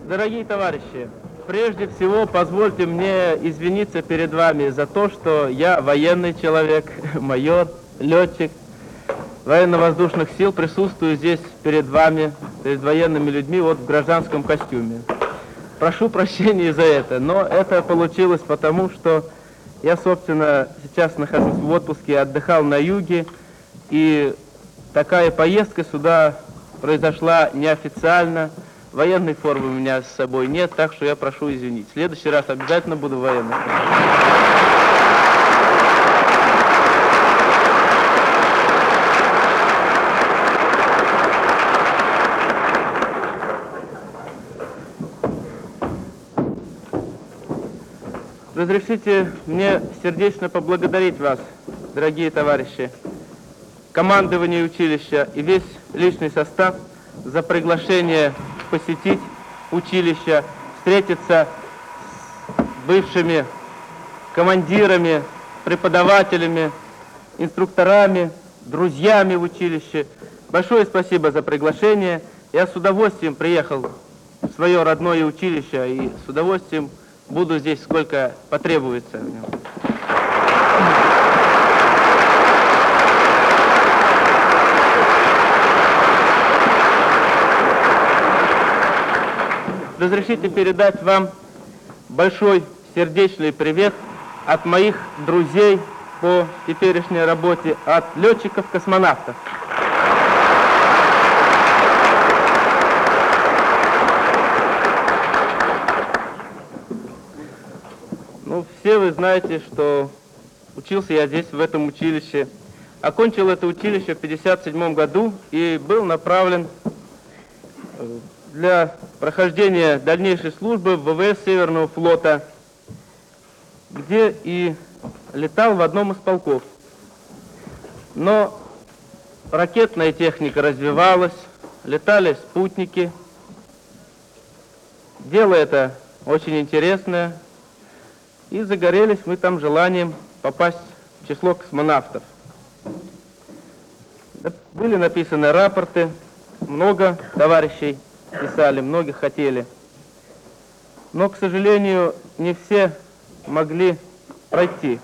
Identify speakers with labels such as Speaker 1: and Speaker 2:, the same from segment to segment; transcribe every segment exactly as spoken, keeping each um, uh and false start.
Speaker 1: Дорогие товарищи, прежде всего позвольте мне извиниться перед вами за то, что я военный человек, майор, летчик военно-воздушных сил, присутствую здесь перед вами, перед военными людьми, вот в гражданском костюме. Прошу прощения за это, но это получилось потому, что я, собственно, сейчас нахожусь в отпуске, отдыхал на юге, и такая поездка сюда произошла неофициально. Военной формы у меня с собой нет, так что я прошу извинить. В следующий раз обязательно буду в военной форме. Разрешите мне сердечно поблагодарить вас, дорогие товарищи, командование училища и весь личный состав за приглашение посетить училище, встретиться с бывшими командирами, преподавателями, инструкторами, друзьями в училище. Большое спасибо за приглашение. Я с удовольствием приехал в свое родное училище и с удовольствием буду здесь сколько потребуется. Разрешите передать вам большой сердечный привет от моих друзей по теперешней работе, от летчиков-космонавтов. Ну, все вы знаете, что учился я здесь, в этом училище. Окончил это училище в пятьдесят седьмом году и был направлен для прохождения дальнейшей службы в ВВС Северного флота, где и летал в одном из полков. Но ракетная техника развивалась, летали спутники. Дело это очень интересное, и загорелись мы там желанием попасть в число космонавтов. Были написаны рапорты, много товарищей писали, многих хотели. Но, к сожалению, не все могли пройти.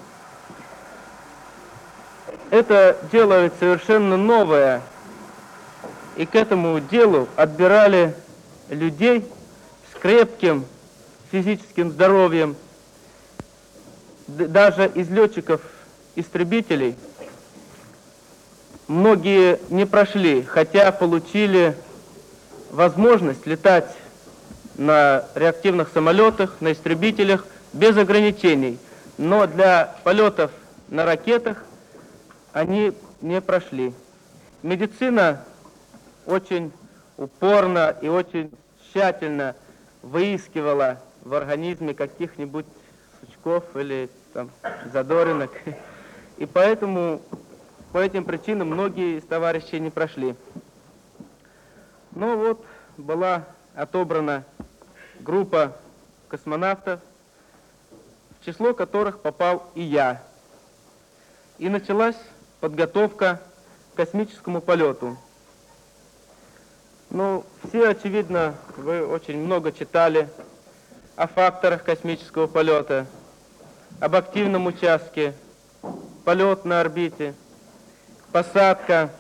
Speaker 1: Это дело ведь совершенно новое, и к этому делу отбирали людей с крепким физическим здоровьем. Даже из летчиков-истребителей многие не прошли, хотя получили возможность летать на реактивных самолетах, на истребителях без ограничений. Но для полетов на ракетах они не прошли. Медицина очень упорно и очень тщательно выискивала в организме каких-нибудь сучков или там, задоринок. И поэтому по этим причинам многие из товарищей не прошли. Но вот была отобрана группа космонавтов, в число которых попал и я. И началась подготовка к космическому полету. Ну, все, очевидно, вы очень много читали о факторах космического полета, об активном участке, полет на орбите, посадка.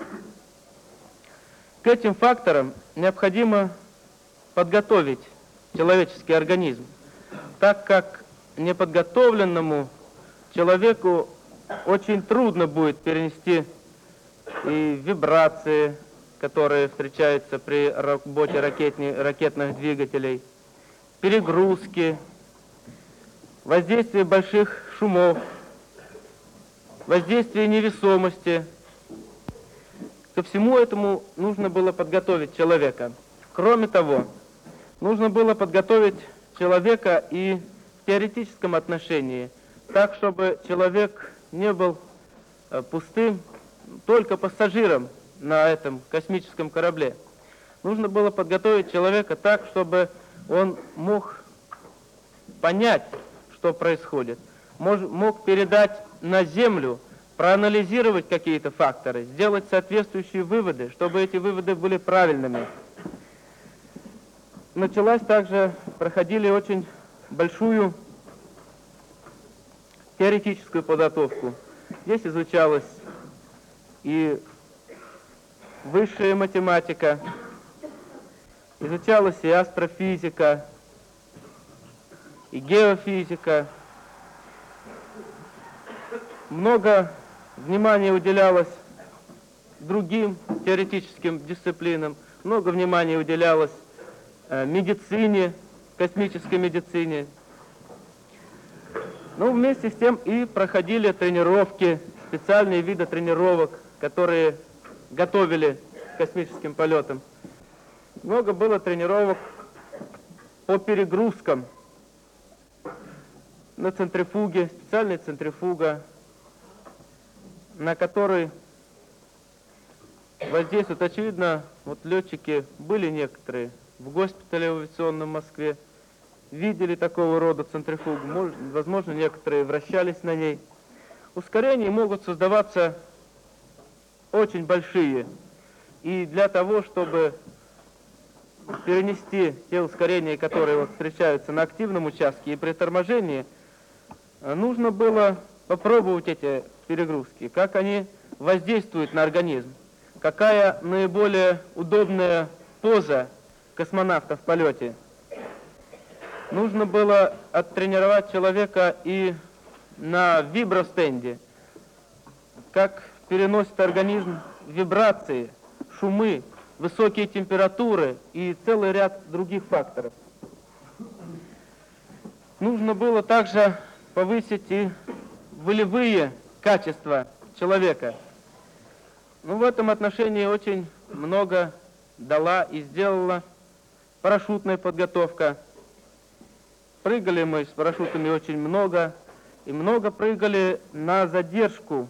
Speaker 1: К этим факторам необходимо подготовить человеческий организм, так как неподготовленному человеку очень трудно будет перенести и вибрации, которые встречаются при работе ракетни, ракетных двигателей, перегрузки, воздействие больших шумов, воздействие невесомости. Ко всему этому нужно было подготовить человека. Кроме того, нужно было подготовить человека и в теоретическом отношении, так, чтобы человек не был пустым, только пассажиром на этом космическом корабле. Нужно было подготовить человека так, чтобы он мог понять, что происходит, мог, мог передать на Землю, проанализировать какие-то факторы, сделать соответствующие выводы, чтобы эти выводы были правильными. началась также, проходили очень большую теоретическую подготовку. Здесь изучалась и высшая математика, изучалась и астрофизика, и геофизика. Много внимания уделялось другим теоретическим дисциплинам, много внимания уделялось э, медицине, космической медицине. Ну, вместе с тем и проходили тренировки, специальные виды тренировок, которые готовили к космическим полетам. Много было тренировок по перегрузкам на центрифуге, специальная центрифуга, на которой воздействуют, очевидно, вот летчики были некоторые в госпитале авиационном в Москве, видели такого рода центрифугу, может, возможно, некоторые вращались на ней. Ускорения могут создаваться очень большие, и для того, чтобы перенести те ускорения, которые вот встречаются на активном участке и при торможении, нужно было попробовать эти перегрузки, как они воздействуют на организм, какая наиболее удобная поза космонавта в полете. Нужно было оттренировать человека и на вибростенде, как переносит организм вибрации, шумы, высокие температуры и целый ряд других факторов. Нужно было также повысить и волевые качества человека. Ну, в этом отношении очень много дала и сделала парашютная подготовка. Прыгали мы с парашютами очень много, и много прыгали на задержку.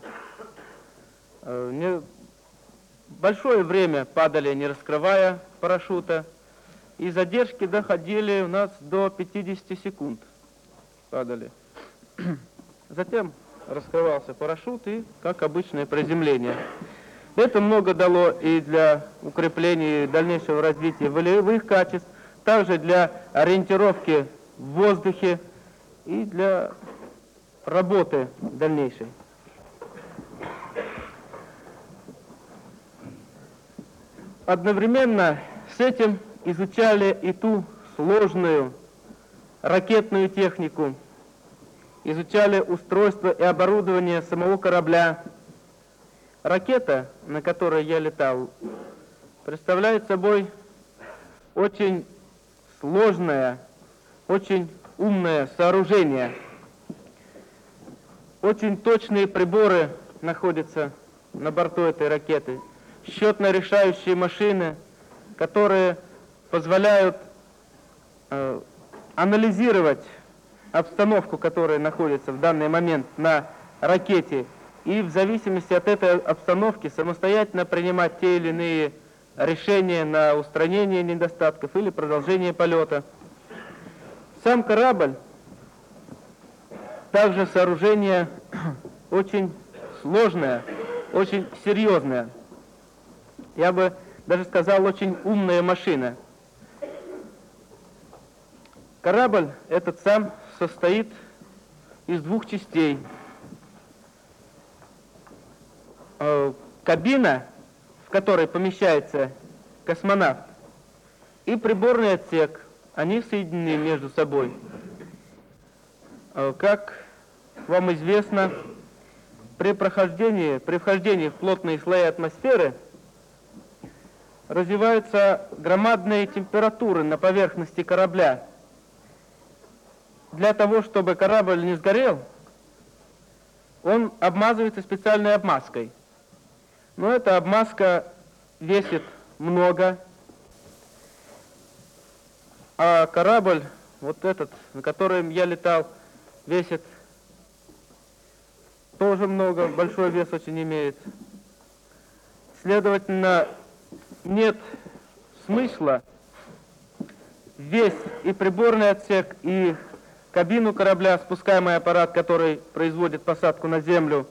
Speaker 1: Большое время падали, не раскрывая парашюта, и задержки доходили у нас до пятидесяти секунд. Падали. Затем раскрывался парашют и, как обычное, приземление. Это много дало и для укрепления и дальнейшего развития волевых качеств, также для ориентировки в воздухе и для работы дальнейшей. Одновременно с этим изучали и ту сложную ракетную технику, изучали устройство и оборудование самого корабля. Ракета, на которой я летал, представляет собой очень сложное, очень умное сооружение. Очень точные приборы находятся на борту этой ракеты. Счетно-решающие машины, которые позволяют э, анализировать обстановку, которая находится в данный момент на ракете, и в зависимости от этой обстановки самостоятельно принимать те или иные решения на устранение недостатков или продолжение полета. Сам корабль также сооружение очень сложное, очень серьезное. Я бы даже сказал, очень умная машина. Корабль этот сам состоит из двух частей. Кабина, в которой помещается космонавт, и приборный отсек, они соединены между собой. Как вам известно, при прохождении, при вхождении в плотные слои атмосферы развиваются громадные температуры на поверхности корабля. Для того, чтобы корабль не сгорел, он обмазывается специальной обмазкой. Но эта обмазка весит много, а корабль, вот этот, на котором я летал, весит тоже много, большой вес очень имеет. Следовательно, нет смысла весь и приборный отсек, и кабину корабля, спускаемый аппарат, который производит посадку на землю,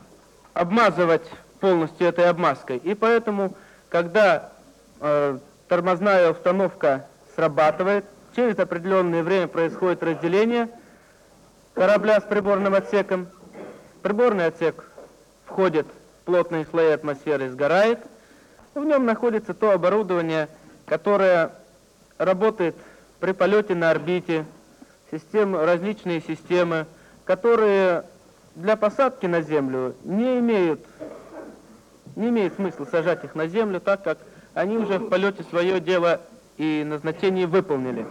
Speaker 1: обмазывать полностью этой обмазкой. И поэтому, когда э, тормозная установка срабатывает. Через определенное время происходит разделение корабля с приборным отсеком. Приборный отсек входит в плотные слои атмосферы и сгорает. В нем находится то оборудование, которое работает при полете на орбите, системы, различные системы, которые для посадки на Землю не имеют, не имеет смысла сажать их на Землю, так как они уже в полете свое дело и назначение выполнили.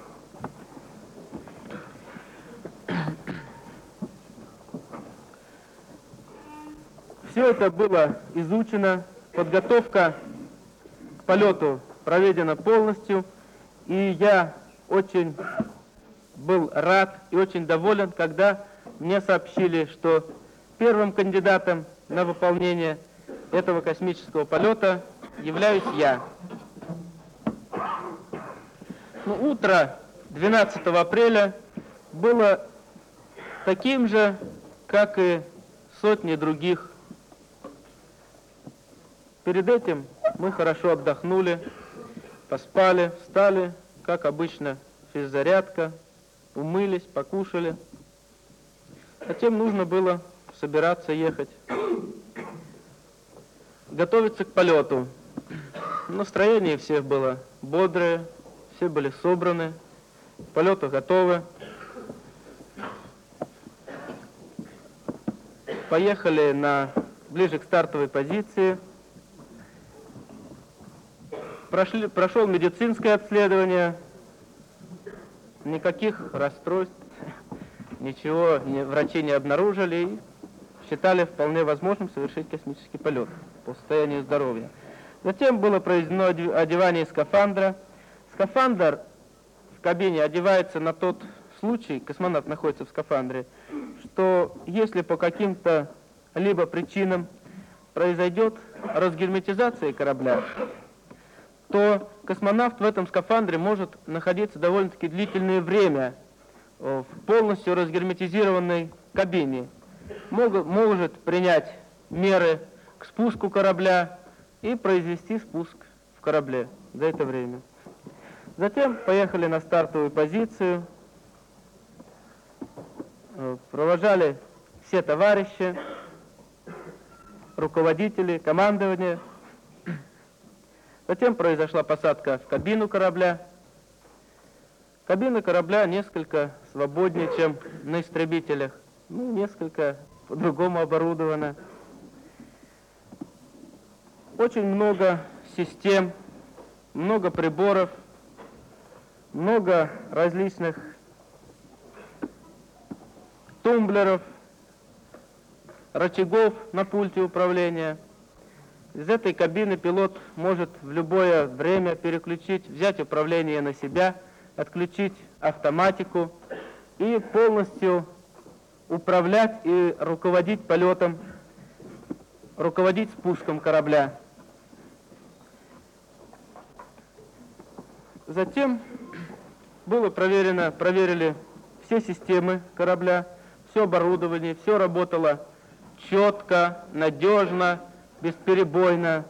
Speaker 1: Все это было изучено, подготовка к полету проведена полностью, и я очень был рад и очень доволен, когда мне сообщили, что первым кандидатом на выполнение этого космического полета являюсь я. Ну, утро двенадцатого апреля было таким же, как и сотни других. Перед этим мы хорошо отдохнули, поспали, встали, как обычно, физзарядка, умылись, покушали. Затем нужно было собираться ехать, готовиться к полету. Настроение всех было бодрое, все были собраны, к полету готовы. Поехали на, ближе к стартовой позиции. Прошли, прошел медицинское обследование, никаких расстройств, ничего не, врачи не обнаружили и считали вполне возможным совершить космический полет по состоянию здоровья. Затем было произведено одевание скафандра. Скафандр в кабине одевается на тот случай, космонавт находится в скафандре, что если по каким-то либо причинам произойдет разгерметизация корабля, то космонавт в этом скафандре может находиться довольно-таки длительное время в полностью разгерметизированной кабине. Могут, может принять меры к спуску корабля и произвести спуск в корабле за это время. Затем поехали на стартовую позицию, провожали все товарищи, руководители, командование. Затем произошла посадка в кабину корабля. Кабина корабля несколько свободнее, чем на истребителях. Ну, несколько по-другому оборудована. Очень много систем, много приборов, много различных тумблеров, рычагов на пульте управления. Из этой кабины пилот может в любое время переключить, взять управление на себя, отключить автоматику и полностью управлять и руководить полетом, руководить спуском корабля. Затем было проверено, проверили все системы корабля, все оборудование, все работало четко, надежно, бесперебойно.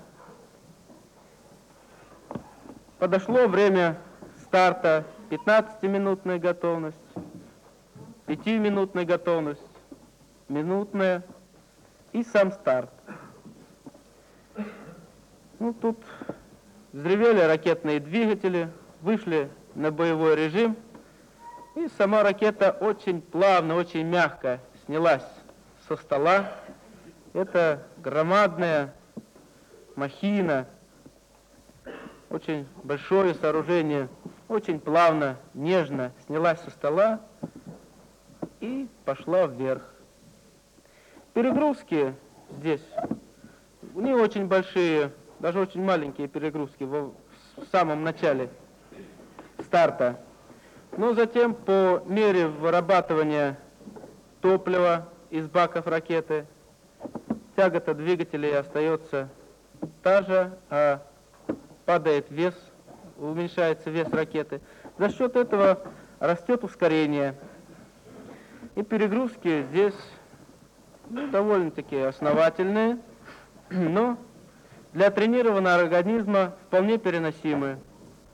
Speaker 1: Подошло время старта, пятнадцатиминутная готовность, пятиминутная готовность, минутная и сам старт. Ну, тут взревели ракетные двигатели, вышли на боевой режим, и сама ракета очень плавно, очень мягко снялась со стола. Это громадная махина, очень большое сооружение, очень плавно, нежно снялась со стола и пошла вверх. Перегрузки здесь не очень большие, даже очень маленькие перегрузки в самом начале старта. Но затем по мере вырабатывания топлива из баков ракеты тягота двигателей остается та же, а падает вес, уменьшается вес ракеты. За счет этого растет ускорение. И перегрузки здесь ну, довольно-таки основательные, но для тренированного организма вполне переносимые.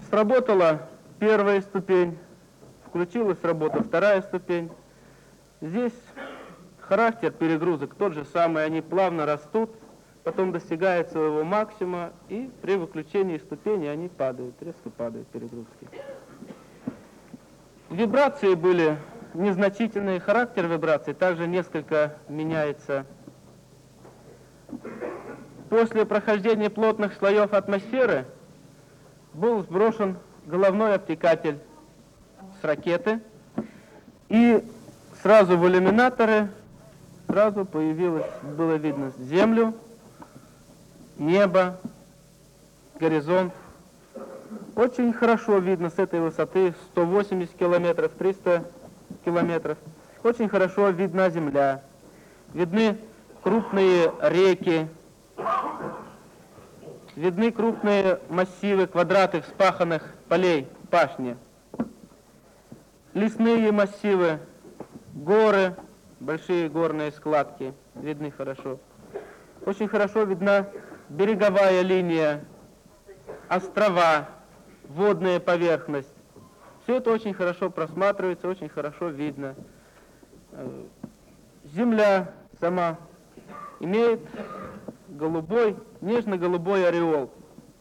Speaker 1: Сработала первая ступень, включилась в работу вторая ступень. Здесь характер перегрузок тот же самый, они плавно растут, потом достигают своего максимума, и при выключении ступени они падают, резко падают перегрузки. Вибрации были незначительные, характер вибраций также несколько меняется. После прохождения плотных слоев атмосферы был сброшен головной обтекатель с ракеты, и сразу в иллюминаторы сразу появилось, было видно землю, небо, горизонт. Очень хорошо видно с этой высоты, сто восемьдесят километров, триста километров. Очень хорошо видна земля. Видны крупные реки, видны крупные массивы, квадраты вспаханных полей, пашни. Лесные массивы, горы, большие горные складки видны хорошо. Очень хорошо видна береговая линия, острова, водная поверхность. Все это очень хорошо просматривается, очень хорошо видно. Земля сама имеет голубой, нежно-голубой ореол.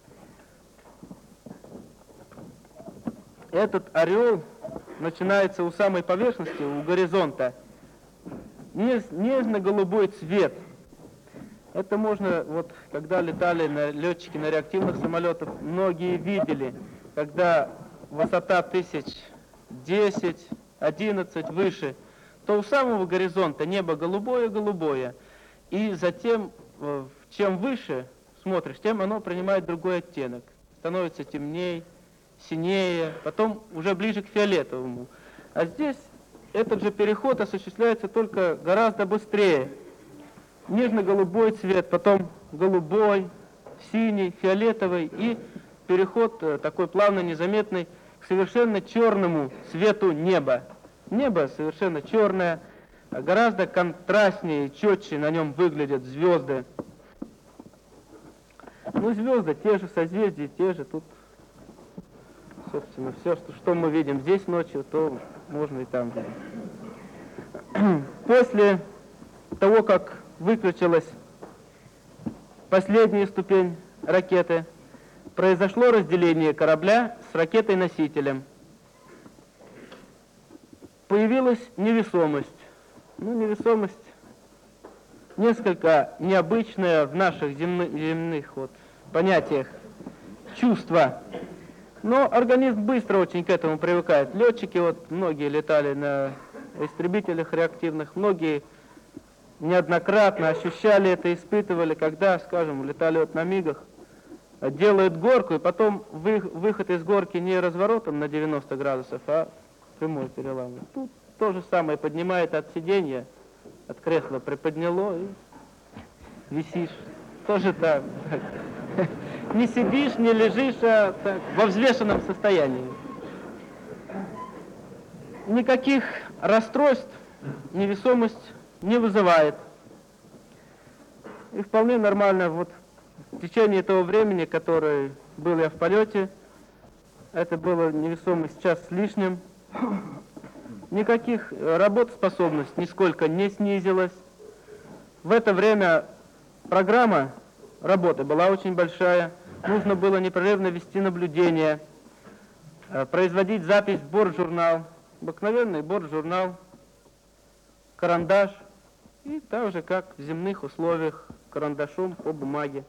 Speaker 1: Этот ореол начинается у самой поверхности, у горизонта. Нежно-голубой цвет. Это можно, вот когда летали на, летчики на реактивных самолетах, многие видели, когда высота тысяч десять, одиннадцать, выше, то у самого горизонта небо голубое-голубое. И затем, чем выше смотришь, тем оно принимает другой оттенок. Становится темнее, синее, потом уже ближе к фиолетовому. А здесь этот же переход осуществляется только гораздо быстрее. Нежно-голубой цвет, потом голубой, синий, фиолетовый, и переход такой плавно незаметный к совершенно черному цвету неба. Небо совершенно черное, гораздо контрастнее, четче на нем выглядят звезды. Ну, звезды те же, созвездия те же, тут, собственно, все, что, что мы видим здесь ночью, то можно и там видеть. После того, как выключилась последняя ступень ракеты, произошло разделение корабля с ракетой-носителем. Появилась невесомость. Ну, невесомость несколько необычная в наших земных, земных вот, понятиях чувства. Но организм быстро очень к этому привыкает. Летчики, вот многие летали на истребителях реактивных, многие неоднократно ощущали это, испытывали, когда, скажем, летали вот на мигах, делают горку, и потом вы, выход из горки не разворотом на девяносто градусов, а прямой переламывание. Тут то же самое, поднимает от сиденья, от кресла приподняло, и висишь. Тоже так. Не сидишь, не лежишь, а так, во взвешенном состоянии. Никаких расстройств невесомость не вызывает. И вполне нормально, вот в течение того времени, которое был я в полете, это было невесомость час с лишним, никаких работоспособность нисколько не снизилась. В это время программа работы была очень большая, нужно было непрерывно вести наблюдение, производить запись в бортжурнал, обыкновенный бортжурнал, карандаш, и так же, как в земных условиях, карандашом по бумаге.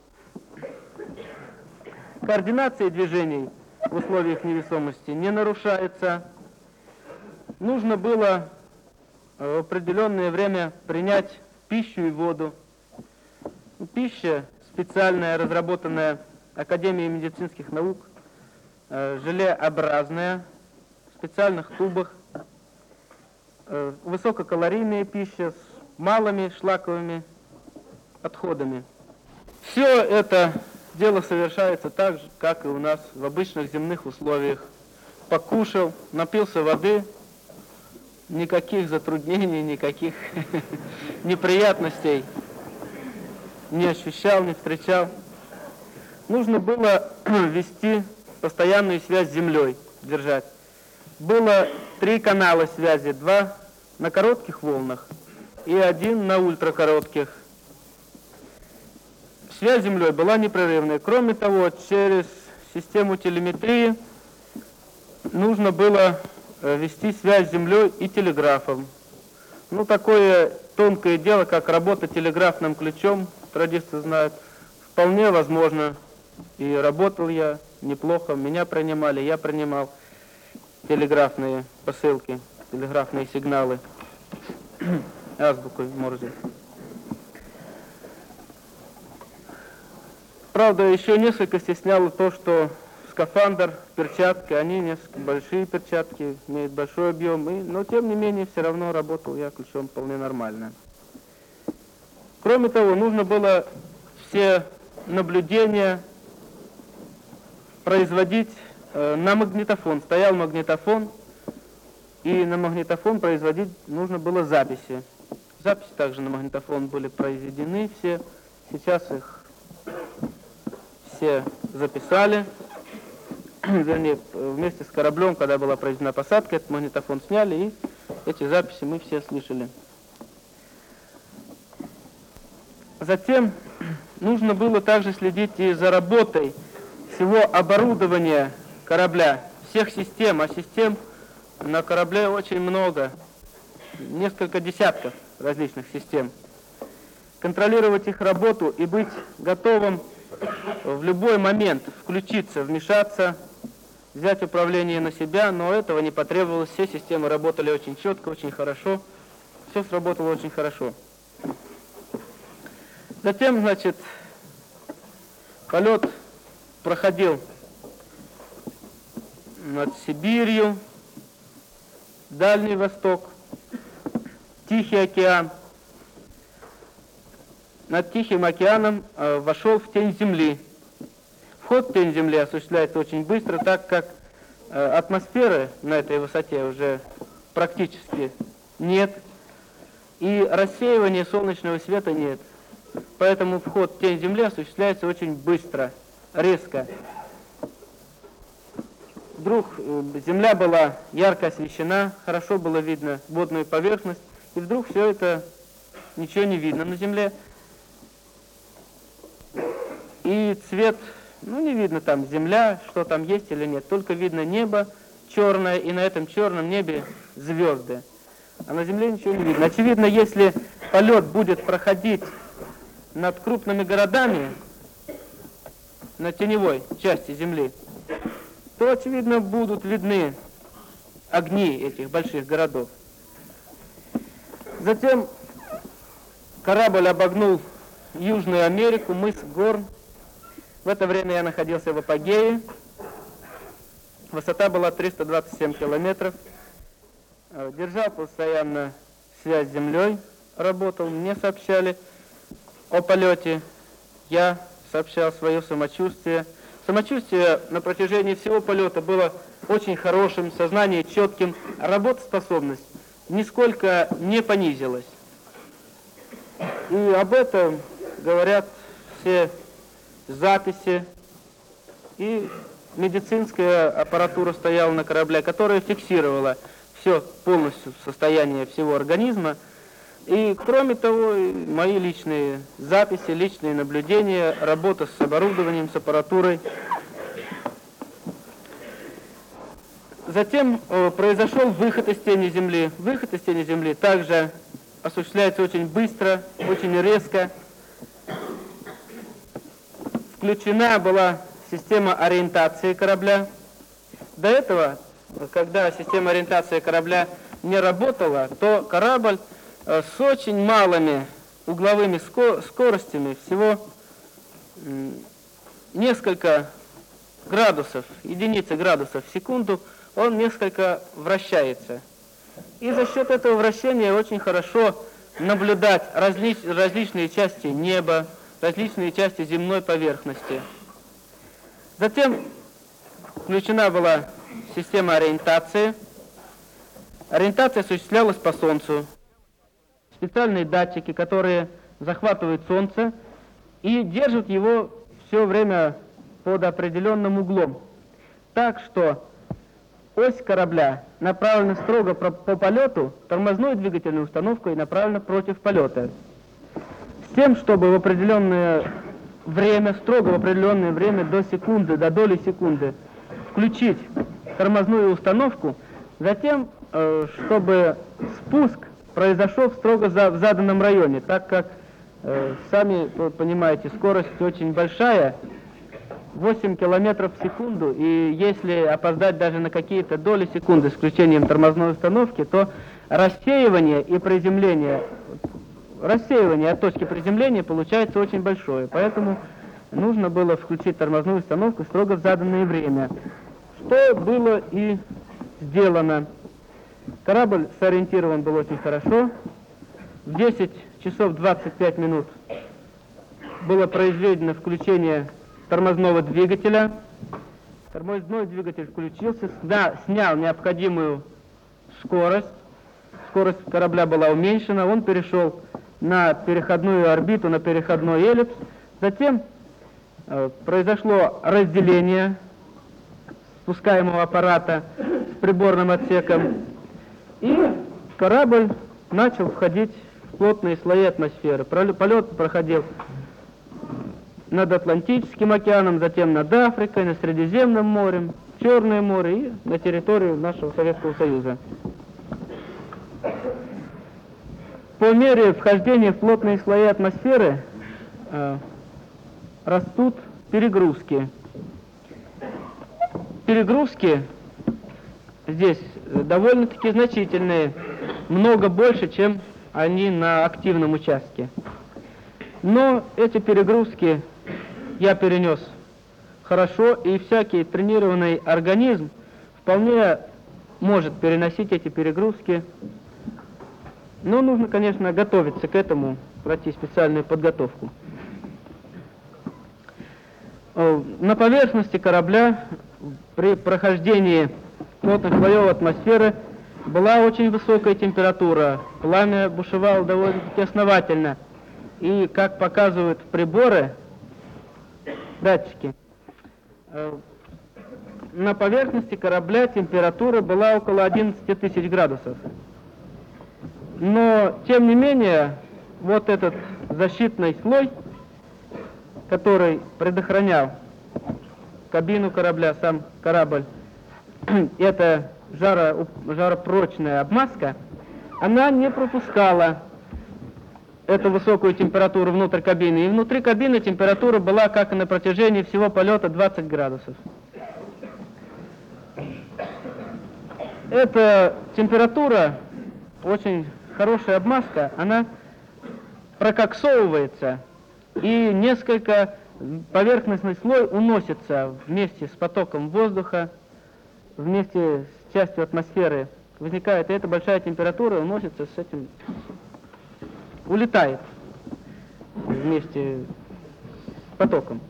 Speaker 1: Координация движений в условиях невесомости не нарушается. Нужно было в определенное время принять пищу и воду. Пища специальная, разработанная Академией медицинских наук, желеобразная, в специальных тубах, высококалорийная пища с малыми шлаковыми отходами. Все это дело совершается так же, как и у нас в обычных земных условиях. Покушал, напился воды, никаких затруднений, никаких неприятностей не ощущал, не встречал. Нужно было вести постоянную связь с Землей держать. Было три канала связи, два на коротких волнах и один на ультракоротких. Связь с Землей была непрерывной. Кроме того, через систему телеметрии нужно было вести связь с Землей и телеграфом. Ну, такое тонкое дело, как работа телеграфным ключом, радисты знают, вполне возможно. И работал я неплохо, меня принимали, я принимал телеграфные посылки, телеграфные сигналы азбукой Морзе. Правда, еще несколько стесняло то, что скафандр, перчатки, они несколько большие перчатки, имеют большой объем, и, но тем не менее все равно работал я ключом вполне нормально. Кроме того, нужно было все наблюдения производить э, на магнитофон. Стоял магнитофон, и на магнитофон производить нужно было записи. Записи также на магнитофон были произведены все. Сейчас их все записали. Вернее, вместе с кораблем, когда была произведена посадка, этот магнитофон сняли, и эти записи мы все слышали. Затем нужно было также следить и за работой всего оборудования корабля, всех систем, а систем на корабле очень много, несколько десятков различных систем. Контролировать их работу и быть готовым в любой момент включиться, вмешаться, взять управление на себя, но этого не потребовалось. Все системы работали очень четко, очень хорошо, все сработало очень хорошо. Затем, значит, полет проходил над Сибирью, Дальний Восток, Тихий океан. Над Тихим океаном э, вошел в тень Земли. Вход в тень Земли осуществляется очень быстро, так как э, атмосферы на этой высоте уже практически нет, и рассеивания солнечного света нет. Поэтому вход в тень Земли осуществляется очень быстро, резко. Вдруг э, Земля была ярко освещена, хорошо было видно водную поверхность, и вдруг все это, ничего не видно на Земле. И цвет, ну не видно там земля, что там есть или нет, только видно небо черное, и на этом черном небе звезды. А на земле ничего не видно. Очевидно, если полет будет проходить над крупными городами, на теневой части земли, то, очевидно, будут видны огни этих больших городов. Затем корабль обогнул Южную Америку, мыс Горн. В это время я находился в апогее. Высота была триста двадцать семь километров. Держал постоянно связь с землей, работал. Мне сообщали о полете. Я сообщал свое самочувствие. Самочувствие на протяжении всего полета было очень хорошим, сознание четким, работоспособность нисколько не понизилась. И об этом говорят все записи, и медицинская аппаратура стояла на корабле, которая фиксировала все полностью состояние всего организма. И кроме того, мои личные записи, личные наблюдения, работа с оборудованием, с аппаратурой. Затем э, произошел выход из тени Земли. Выход из тени Земли также осуществляется очень быстро, очень резко. Включена была система ориентации корабля. До этого, когда система ориентации корабля не работала, то корабль э, с очень малыми угловыми ско- скоростями, всего э, несколько градусов, единицы градусов в секунду, он несколько вращается. И за счет этого вращения очень хорошо наблюдать различ- различные части неба, различные части земной поверхности. Затем включена была система ориентации. Ориентация осуществлялась по Солнцу. Специальные датчики, которые захватывают Солнце и держат его все время под определенным углом. так, что ось корабля направлена строго по, по полету, тормозной двигательной установкой направлена против полета. С тем, чтобы в определенное время, строго в определенное время, до секунды, до доли секунды, включить тормозную установку, затем, э, чтобы спуск произошел строго за, в заданном районе, так как, э, сами вы понимаете, скорость очень большая, восемь километров в секунду, и если опоздать даже на какие-то доли секунды с включением тормозной установки, то рассеивание и приземление, рассеивание от точки приземления получается очень большое, поэтому нужно было включить тормозную установку строго в заданное время, что было и сделано. Корабль сориентирован был очень хорошо. В десять часов двадцать пять минут было произведено включение тормозного двигателя. Тормозной двигатель включился, сня, снял необходимую скорость. Скорость корабля была уменьшена, он перешел на переходную орбиту, на переходной эллипс. Затем э, произошло разделение спускаемого аппарата с приборным отсеком, и корабль начал входить в плотные слои атмосферы. Полет проходил над Атлантическим океаном, затем над Африкой, над Средиземным морем, Черное море и на территорию нашего Советского Союза. По мере вхождения в плотные слои атмосферы э, растут перегрузки. Перегрузки здесь довольно-таки значительные, много больше, чем они на активном участке. Но эти перегрузки я перенес хорошо, и всякий тренированный организм вполне может переносить эти перегрузки. Но нужно, конечно, готовиться к этому, пройти специальную подготовку. На поверхности корабля при прохождении плотных слоев атмосферы была очень высокая температура, пламя бушевало довольно-таки основательно. И, как показывают приборы, датчики, на поверхности корабля температура была около одиннадцати тысяч градусов. Но, тем не менее, вот этот защитный слой, который предохранял кабину корабля, сам корабль, это жаро, жаропрочная обмазка, она не пропускала эту высокую температуру внутрь кабины. И внутри кабины температура была, как и на протяжении всего полета, двадцать градусов. Эта температура, очень хорошая обмазка, она прококсовывается, и несколько поверхностный слой уносится вместе с потоком воздуха, вместе с частью атмосферы. Возникает, и эта большая температура уносится с этим, улетает вместе с потоком.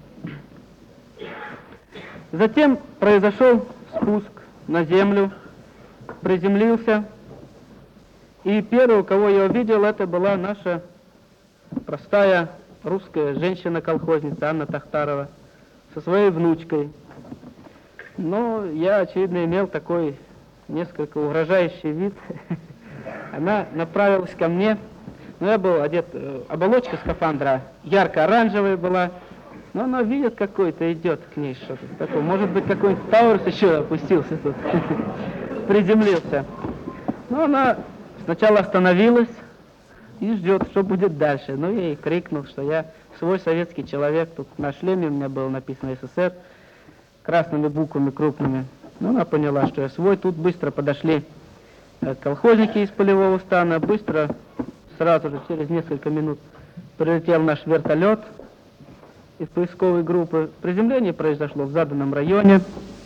Speaker 1: Затем произошел спуск на землю, приземлился, и первого, кого я увидел, это была наша простая русская женщина-колхозница Анна Тахтарова со своей внучкой. Но я, очевидно, имел такой несколько угрожающий вид. Она направилась ко мне, но я был одет, оболочка скафандра ярко-оранжевая была, но она видит, какой-то идет к ней что-то такое. Может быть, какой-нибудь Таурус еще опустился тут, приземлился. Но она сначала остановилась и ждет, что будет дальше. Ну, я ей крикнул, что я свой советский человек. Тут на шлеме у меня было написано СССР красными буквами крупными. Ну, она поняла, что я свой. Тут быстро подошли колхозники из полевого стана. Быстро, сразу же, через несколько минут, прилетел наш вертолет из поисковой группы. Приземление произошло в заданном районе.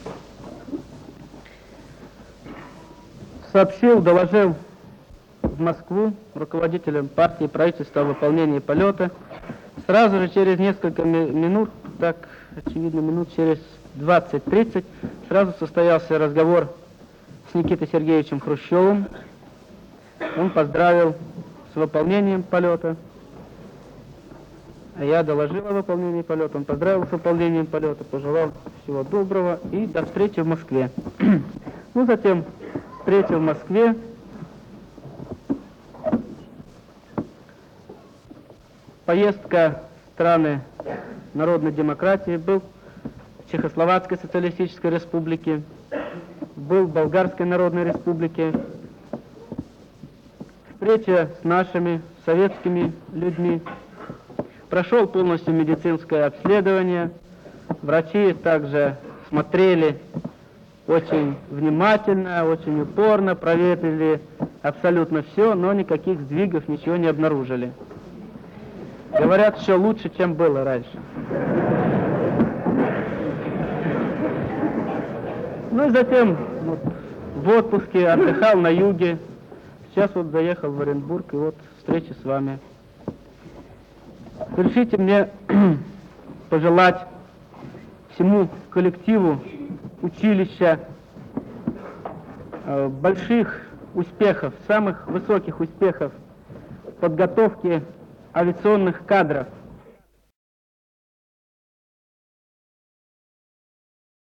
Speaker 1: Сообщил, доложил в Москву руководителям партии и правительства о выполнении полета. Сразу же через несколько ми минут, так, очевидно, минут через двадцать-тридцать, сразу состоялся разговор с Никитой Сергеевичем Хрущевым. Он поздравил с выполнением полета.
Speaker 2: А я доложил о выполнении полета, он поздравил с выполнением полета, пожелал всего доброго и до встречи в Москве. Ну, затем встреча в Москве. Поездка в страны народной демократии, был в Чехословацкой социалистической республике, был в Болгарской народной республике. Встреча с нашими советскими людьми. Прошел полностью медицинское обследование. Врачи также смотрели очень внимательно, очень упорно, проверили абсолютно все, но никаких сдвигов, ничего не обнаружили. Говорят, все лучше, чем было раньше. Ну и затем вот, в отпуске отдыхал на юге. Сейчас вот заехал в Оренбург, и вот встреча с вами. Разрешите мне пожелать всему коллективу училища э, больших успехов, самых высоких успехов в подготовке авиационных кадров.